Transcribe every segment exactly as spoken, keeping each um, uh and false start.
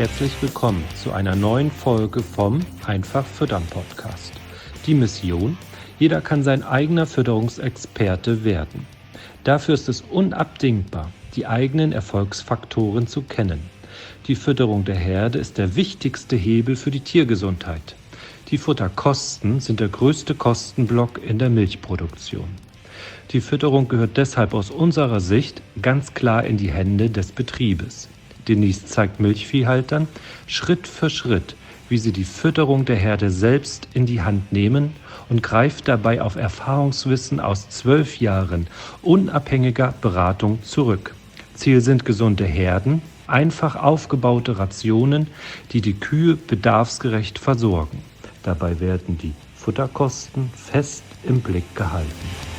Herzlich willkommen zu einer neuen Folge vom Einfach Füttern Podcast. Die Mission: Jeder kann sein eigener Fütterungsexperte werden. Dafür ist es unabdingbar, die eigenen Erfolgsfaktoren zu kennen. Die Fütterung der Herde ist der wichtigste Hebel für die Tiergesundheit. Die Futterkosten sind der größte Kostenblock in der Milchproduktion. Die Fütterung gehört deshalb aus unserer Sicht ganz klar in die Hände des Betriebes. Denise zeigt Milchviehhaltern Schritt für Schritt, wie sie die Fütterung der Herde selbst in die Hand nehmen und greift dabei auf Erfahrungswissen aus zwölf Jahren unabhängiger Beratung zurück. Ziel sind gesunde Herden, einfach aufgebaute Rationen, die die Kühe bedarfsgerecht versorgen. Dabei werden die Futterkosten fest im Blick gehalten.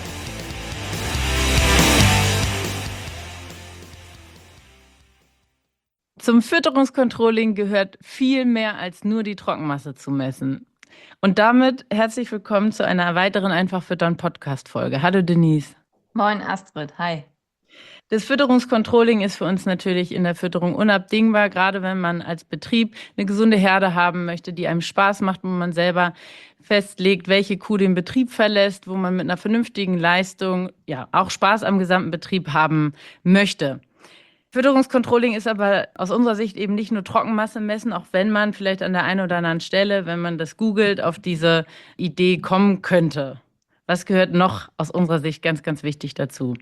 Zum Fütterungscontrolling gehört viel mehr als nur die Trockenmasse zu messen. Und damit herzlich willkommen zu einer weiteren Einfach Füttern Podcast-Folge. Hallo Denise. Moin Astrid, hi. Das Fütterungscontrolling ist für uns natürlich in der Fütterung unabdingbar, gerade wenn man als Betrieb eine gesunde Herde haben möchte, die einem Spaß macht, wo man selber festlegt, welche Kuh den Betrieb verlässt, wo man mit einer vernünftigen Leistung ja auch Spaß am gesamten Betrieb haben möchte. Fütterungscontrolling ist aber aus unserer Sicht eben nicht nur Trockenmasse messen, auch wenn man vielleicht an der einen oder anderen Stelle, wenn man das googelt, auf diese Idee kommen könnte. Was gehört noch aus unserer Sicht ganz, ganz wichtig dazu?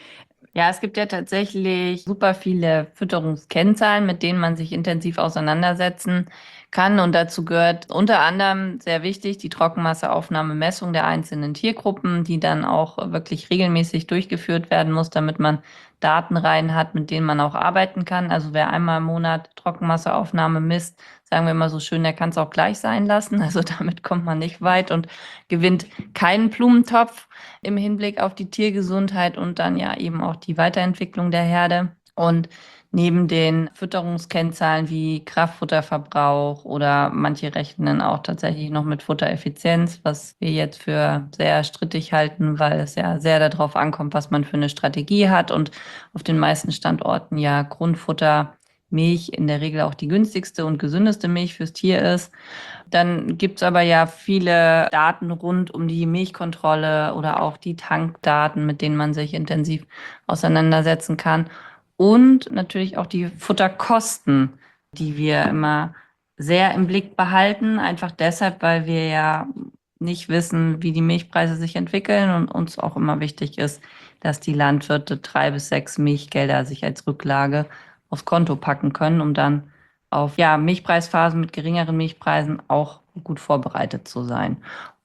Ja, es gibt ja tatsächlich super viele Fütterungskennzahlen, mit denen man sich intensiv auseinandersetzen kann. Und dazu gehört unter anderem sehr wichtig die Trockenmasseaufnahmemessung der einzelnen Tiergruppen, die dann auch wirklich regelmäßig durchgeführt werden muss, damit man Datenreihen hat, mit denen man auch arbeiten kann. Also wer einmal im Monat Trockenmasseaufnahme misst, sagen wir immer so schön, der kann es auch gleich sein lassen. Also damit kommt man nicht weit und gewinnt keinen Blumentopf im Hinblick auf die Tiergesundheit und dann ja eben auch die Weiterentwicklung der Herde. Und neben den Fütterungskennzahlen wie Kraftfutterverbrauch oder manche rechnen auch tatsächlich noch mit Futtereffizienz, was wir jetzt für sehr strittig halten, weil es ja sehr darauf ankommt, was man für eine Strategie hat und auf den meisten Standorten ja Grundfutter Milch in der Regel auch die günstigste und gesündeste Milch fürs Tier ist. Dann gibt es aber ja viele Daten rund um die Milchkontrolle oder auch die Tankdaten, mit denen man sich intensiv auseinandersetzen kann. Und natürlich auch die Futterkosten, die wir immer sehr im Blick behalten, einfach deshalb, weil wir ja nicht wissen, wie die Milchpreise sich entwickeln und uns auch immer wichtig ist, dass die Landwirte drei bis sechs Milchgelder sich als Rücklage aufs Konto packen können, um dann auf ja, Milchpreisphasen mit geringeren Milchpreisen auch gut vorbereitet zu sein.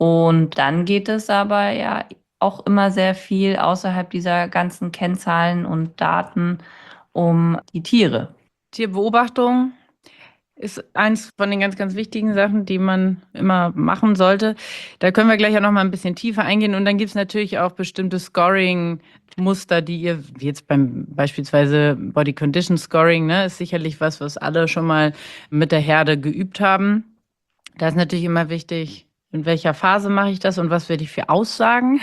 Und dann geht es aber ja auch immer sehr viel außerhalb dieser ganzen Kennzahlen und Daten um die Tiere. Tierbeobachtung ist eins von den ganz, ganz wichtigen Sachen, die man immer machen sollte. Da können wir gleich auch noch mal ein bisschen tiefer eingehen. Und dann gibt es natürlich auch bestimmte Scoring-Muster, die ihr, wie jetzt beim beispielsweise Body Condition Scoring, ne, ist sicherlich was, was alle schon mal mit der Herde geübt haben. Da ist natürlich immer wichtig, in welcher Phase mache ich das und was werde ich für Aussagen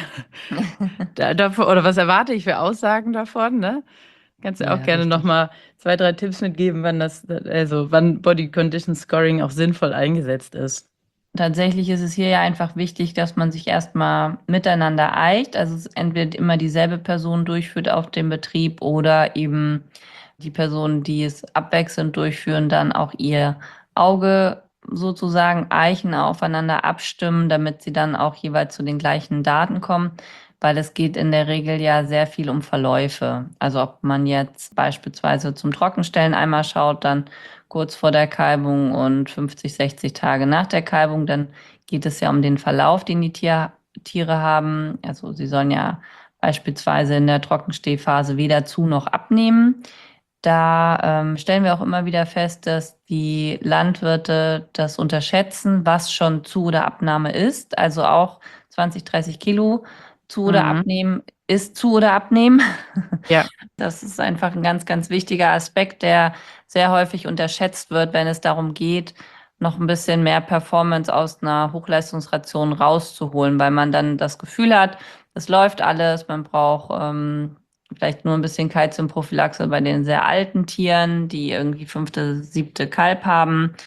da, davor, oder was erwarte ich für Aussagen davon, ne? Kannst du ja, auch gerne richtig. Noch mal zwei, drei Tipps mitgeben, wann das, also wann Body Condition Scoring auch sinnvoll eingesetzt ist? Tatsächlich ist es hier ja einfach wichtig, dass man sich erstmal miteinander eicht, also es entweder immer dieselbe Person durchführt auf dem Betrieb oder eben die Personen, die es abwechselnd durchführen, dann auch ihr Auge sozusagen eichen, aufeinander abstimmen, damit sie dann auch jeweils zu den gleichen Daten kommen. Weil es geht in der Regel ja sehr viel um Verläufe. Also ob man jetzt beispielsweise zum Trockenstellen einmal schaut, dann kurz vor der Kalbung und fünfzig, sechzig Tage nach der Kalbung, dann geht es ja um den Verlauf, den die Tier, Tiere haben. Also sie sollen ja beispielsweise in der Trockenstehphase weder zu noch abnehmen. Da ähm, stellen wir auch immer wieder fest, dass die Landwirte das unterschätzen, was schon Zu- oder Abnahme ist. Also auch zwanzig, dreißig Kilo zu oder mhm. abnehmen ist zu oder abnehmen. Ja. Das ist einfach ein ganz, ganz wichtiger Aspekt, der sehr häufig unterschätzt wird, wenn es darum geht, noch ein bisschen mehr Performance aus einer Hochleistungsration rauszuholen, weil man dann das Gefühl hat, es läuft alles, man braucht ähm, vielleicht nur ein bisschen Kalziumprophylaxe bei den sehr alten Tieren, die irgendwie fünfte, siebte Kalb haben.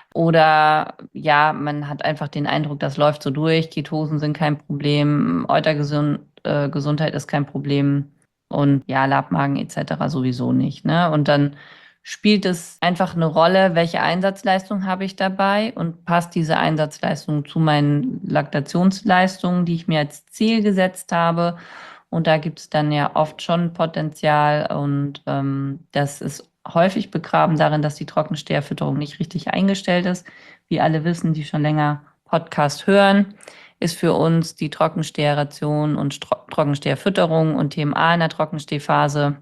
Oder ja, man hat einfach den Eindruck, das läuft so durch, Ketosen sind kein Problem, Eutergesundheit ist kein Problem und ja, Labmagen et cetera sowieso nicht. Ne? Und dann spielt es einfach eine Rolle, welche Einsatzleistung habe ich dabei und passt diese Einsatzleistung zu meinen Laktationsleistungen, die ich mir als Ziel gesetzt habe. Und da gibt es dann ja oft schon Potenzial und ähm, das ist häufig begraben darin, dass die Trockensteherfütterung nicht richtig eingestellt ist. Wie alle wissen, die schon länger Podcast hören, ist für uns die Trockensteherration und Stro- Trockensteherfütterung und T M A in der Trockenstehphase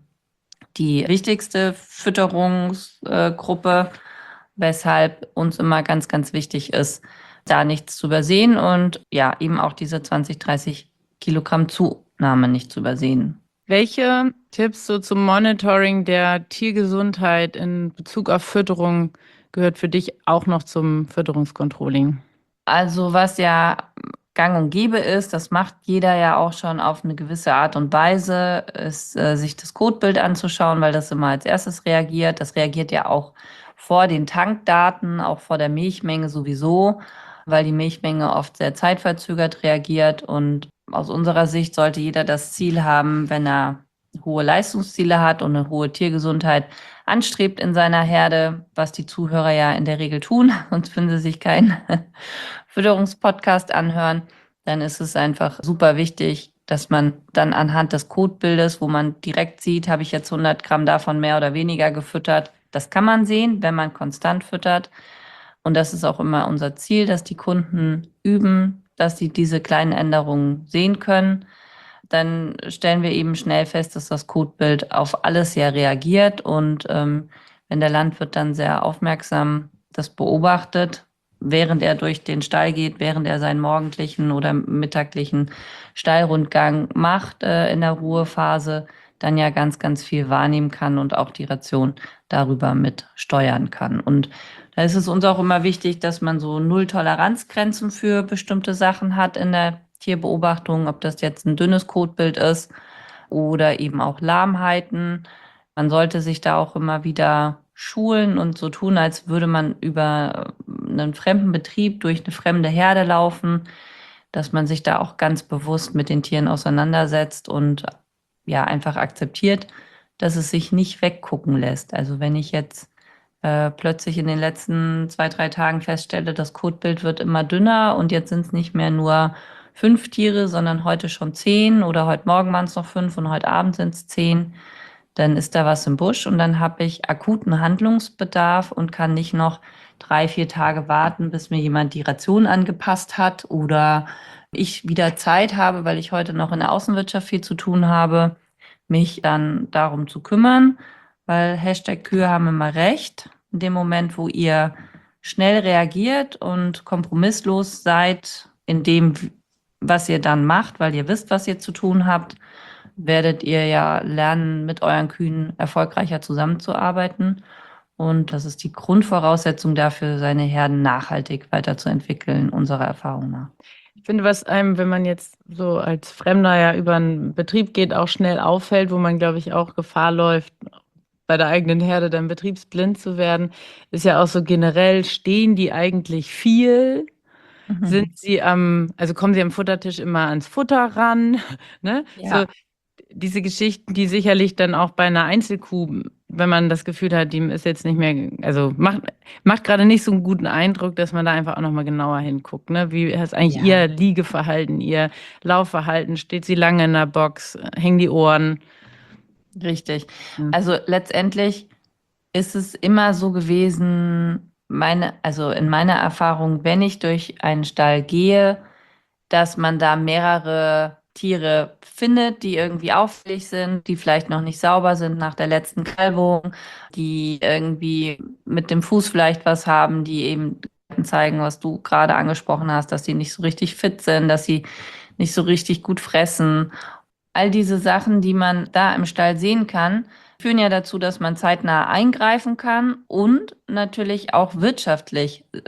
die wichtigste Fütterungsgruppe, weshalb uns immer ganz, ganz wichtig ist, da nichts zu übersehen und ja, eben auch diese zwanzig, dreißig Kilogramm Zunahme nicht zu übersehen. Welche Tipps so zum Monitoring der Tiergesundheit in Bezug auf Fütterung gehört für dich auch noch zum Fütterungscontrolling? Also was ja gang und gäbe ist, das macht jeder ja auch schon auf eine gewisse Art und Weise, ist äh, sich das Kotbild anzuschauen, weil das immer als erstes reagiert. Das reagiert ja auch vor den Tankdaten, auch vor der Milchmenge sowieso, weil die Milchmenge oft sehr zeitverzögert reagiert. Und aus unserer Sicht sollte jeder das Ziel haben, wenn er hohe Leistungsziele hat und eine hohe Tiergesundheit anstrebt in seiner Herde, was die Zuhörer ja in der Regel tun, sonst würden sie sich keinen Fütterungspodcast anhören, dann ist es einfach super wichtig, dass man dann anhand des Kotbildes, wo man direkt sieht, habe ich jetzt hundert Gramm davon mehr oder weniger gefüttert. Das kann man sehen, wenn man konstant füttert. Und das ist auch immer unser Ziel, dass die Kunden üben, dass sie diese kleinen Änderungen sehen können. Dann stellen wir eben schnell fest, dass das Kotbild auf alles ja reagiert. Und ähm, wenn der Landwirt dann sehr aufmerksam das beobachtet, während er durch den Stall geht, während er seinen morgendlichen oder mittaglichen Stallrundgang macht äh, in der Ruhephase, dann ja ganz, ganz viel wahrnehmen kann und auch die Ration darüber mit steuern kann. Und da ist es uns auch immer wichtig, dass man so Null-Toleranzgrenzen für bestimmte Sachen hat in der Tierbeobachtung, ob das jetzt ein dünnes Kotbild ist oder eben auch Lahmheiten. Man sollte sich da auch immer wieder schulen und so tun, als würde man über einen fremden Betrieb durch eine fremde Herde laufen, dass man sich da auch ganz bewusst mit den Tieren auseinandersetzt und ja einfach akzeptiert, dass es sich nicht weggucken lässt. Also wenn ich jetzt äh, plötzlich in den letzten zwei, drei Tagen feststelle, das Kotbild wird immer dünner und jetzt sind es nicht mehr nur fünf Tiere, sondern heute schon zehn oder heute Morgen waren es noch fünf und heute Abend sind es zehn, dann ist da was im Busch und dann habe ich akuten Handlungsbedarf und kann nicht noch drei, vier Tage warten, bis mir jemand die Ration angepasst hat oder ich wieder Zeit habe, weil ich heute noch in der Außenwirtschaft viel zu tun habe, mich dann darum zu kümmern, weil Hashtag Kühe haben immer recht. In dem Moment, wo ihr schnell reagiert und kompromisslos seid in dem, was ihr dann macht, weil ihr wisst, was ihr zu tun habt, werdet ihr ja lernen, mit euren Kühen erfolgreicher zusammenzuarbeiten. Und das ist die Grundvoraussetzung dafür, seine Herden nachhaltig weiterzuentwickeln, unserer Erfahrung nach. Ich finde, was einem, wenn man jetzt so als Fremder ja über einen Betrieb geht, auch schnell auffällt, wo man, glaube ich, auch Gefahr läuft, bei der eigenen Herde dann betriebsblind zu werden, ist ja auch so generell, stehen die eigentlich viel? Mhm. Sind sie am, also kommen sie am Futtertisch immer ans Futter ran? Ne? Ja. So diese Geschichten, die sicherlich dann auch bei einer Einzelkuh, wenn man das Gefühl hat, die ist jetzt nicht mehr, also macht, macht gerade nicht so einen guten Eindruck, dass man da einfach auch nochmal genauer hinguckt. Ne? Wie ist eigentlich Ja. ihr Liegeverhalten, ihr Laufverhalten? Steht sie lange in der Box? Hängen die Ohren? Richtig. Hm. Also letztendlich ist es immer so gewesen, meine, also in meiner Erfahrung, wenn ich durch einen Stall gehe, dass man da mehrere Tiere findet, die irgendwie auffällig sind, die vielleicht noch nicht sauber sind nach der letzten Kalbung, die irgendwie mit dem Fuß vielleicht was haben, die eben zeigen, was du gerade angesprochen hast, dass sie nicht so richtig fit sind, dass sie nicht so richtig gut fressen. All diese Sachen, die man da im Stall sehen kann, führen ja dazu, dass man zeitnah eingreifen kann und natürlich auch wirtschaftlich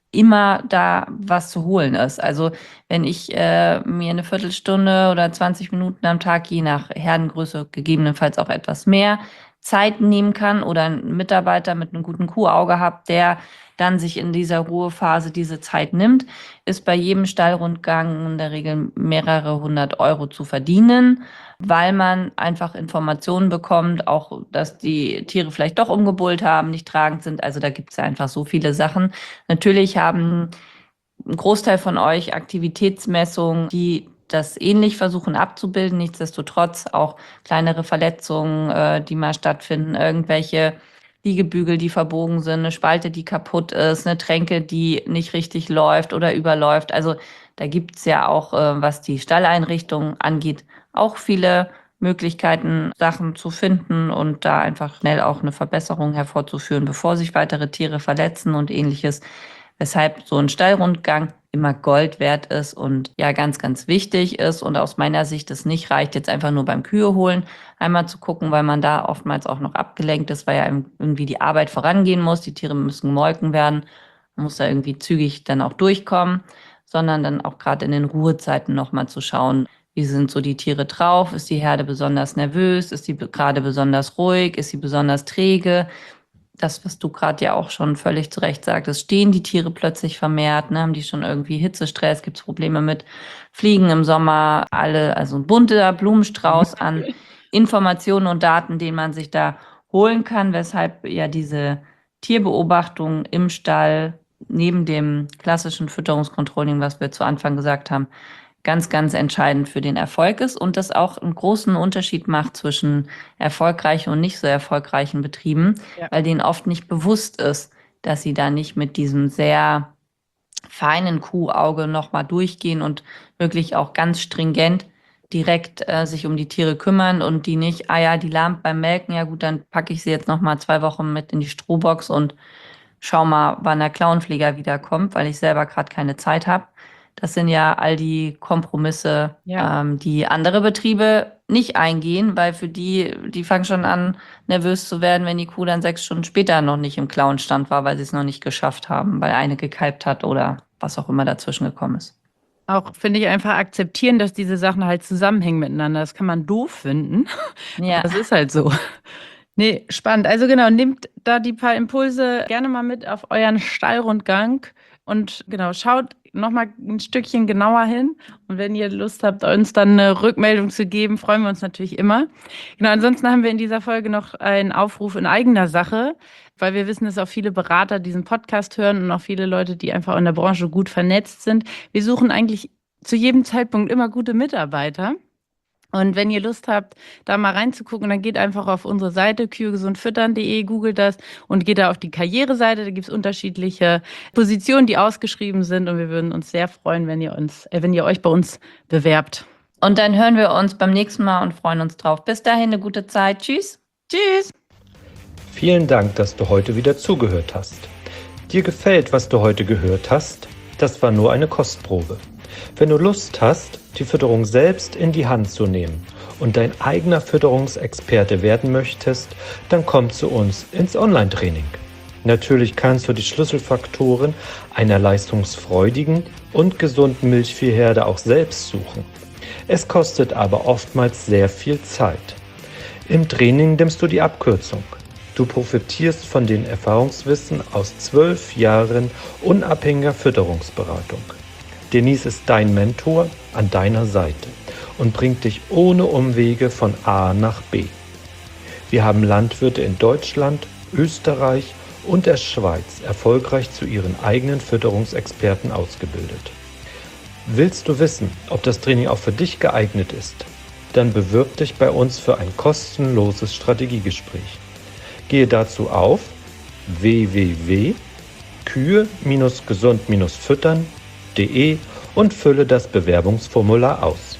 immer da was zu holen ist. Also wenn ich äh, mir eine Viertelstunde oder zwanzig Minuten am Tag, je nach Herdengröße gegebenenfalls auch etwas mehr, Zeit nehmen kann oder einen Mitarbeiter mit einem guten Kuhauge habe, der dann sich in dieser Ruhephase diese Zeit nimmt, ist bei jedem Stallrundgang in der Regel mehrere hundert Euro zu verdienen, weil man einfach Informationen bekommt, auch dass die Tiere vielleicht doch umgebullt haben, nicht tragend sind. Also da gibt es ja einfach so viele Sachen. Natürlich haben ein Großteil von euch Aktivitätsmessungen, die das ähnlich versuchen abzubilden. Nichtsdestotrotz auch kleinere Verletzungen, äh, die mal stattfinden, irgendwelche Liegebügel, die verbogen sind, eine Spalte, die kaputt ist, eine Tränke, die nicht richtig läuft oder überläuft. Also da gibt es ja auch, äh, was die Stalleinrichtung angeht, auch viele Möglichkeiten, Sachen zu finden und da einfach schnell auch eine Verbesserung hervorzuführen, bevor sich weitere Tiere verletzen und ähnliches. Weshalb so ein Stallrundgang immer Gold wert ist und ja ganz, ganz wichtig ist und aus meiner Sicht es nicht reicht, jetzt einfach nur beim Kühe holen einmal zu gucken, weil man da oftmals auch noch abgelenkt ist, weil ja irgendwie die Arbeit vorangehen muss, die Tiere müssen gemolken werden, man muss da irgendwie zügig dann auch durchkommen, sondern dann auch gerade in den Ruhezeiten nochmal zu schauen, wie sind so die Tiere drauf, ist die Herde besonders nervös, ist sie gerade besonders ruhig, ist sie besonders träge. Das, was du gerade ja auch schon völlig zu Recht sagtest, stehen die Tiere plötzlich vermehrt, ne? Haben die schon irgendwie Hitzestress, gibt es Probleme mit Fliegen im Sommer, alle, also ein bunter Blumenstrauß an Informationen und Daten, den man sich da holen kann, weshalb ja diese Tierbeobachtung im Stall neben dem klassischen Fütterungscontrolling, was wir zu Anfang gesagt haben, ganz, ganz entscheidend für den Erfolg ist und das auch einen großen Unterschied macht zwischen erfolgreichen und nicht so erfolgreichen Betrieben, ja. Weil denen oft nicht bewusst ist, dass sie da nicht mit diesem sehr feinen Kuhauge nochmal durchgehen und wirklich auch ganz stringent direkt äh, sich um die Tiere kümmern und die nicht, ah ja, die lahmt beim Melken, ja gut, dann packe ich sie jetzt nochmal zwei Wochen mit in die Strohbox und schau mal, wann der Klauenpfleger wiederkommt, weil ich selber gerade keine Zeit habe. Das sind ja all die Kompromisse, ja. ähm, die andere Betriebe nicht eingehen, weil für die, die fangen schon an, nervös zu werden, wenn die Kuh dann sechs Stunden später noch nicht im Klauenstand war, weil sie es noch nicht geschafft haben, weil eine gekalbt hat oder was auch immer dazwischen gekommen ist. Auch finde ich einfach akzeptieren, dass diese Sachen halt zusammenhängen miteinander. Das kann man doof finden. Ja. Das ist halt so. Nee, spannend. Also genau, nehmt da die paar Impulse gerne mal mit auf euren Stallrundgang und genau, schaut nochmal ein Stückchen genauer hin. Und wenn ihr Lust habt, uns dann eine Rückmeldung zu geben, freuen wir uns natürlich immer. Genau, ansonsten haben wir in dieser Folge noch einen Aufruf in eigener Sache, weil wir wissen, dass auch viele Berater diesen Podcast hören und auch viele Leute, die einfach in der Branche gut vernetzt sind. Wir suchen eigentlich zu jedem Zeitpunkt immer gute Mitarbeiter. Und wenn ihr Lust habt, da mal reinzugucken, dann geht einfach auf unsere Seite kühe gesund füttern punkt de, googelt das und geht da auf die Karriereseite. Da gibt es unterschiedliche Positionen, die ausgeschrieben sind und wir würden uns sehr freuen, wenn ihr uns, äh, wenn ihr euch bei uns bewerbt. Und dann hören wir uns beim nächsten Mal und freuen uns drauf. Bis dahin eine gute Zeit. Tschüss. Tschüss. Vielen Dank, dass du heute wieder zugehört hast. Dir gefällt, was du heute gehört hast? Das war nur eine Kostprobe. Wenn du Lust hast, die Fütterung selbst in die Hand zu nehmen und dein eigener Fütterungsexperte werden möchtest, dann komm zu uns ins Online-Training. Natürlich kannst du die Schlüsselfaktoren einer leistungsfreudigen und gesunden Milchviehherde auch selbst suchen. Es kostet aber oftmals sehr viel Zeit. Im Training nimmst du die Abkürzung. Du profitierst von den Erfahrungswissen aus zwölf Jahren unabhängiger Fütterungsberatung. Denise ist dein Mentor an deiner Seite und bringt dich ohne Umwege von A nach B. Wir haben Landwirte in Deutschland, Österreich und der Schweiz erfolgreich zu ihren eigenen Fütterungsexperten ausgebildet. Willst du wissen, ob das Training auch für dich geeignet ist? Dann bewirb dich bei uns für ein kostenloses Strategiegespräch. Gehe dazu auf w w w punkt kühe gesund füttern punkt de und fülle das Bewerbungsformular aus.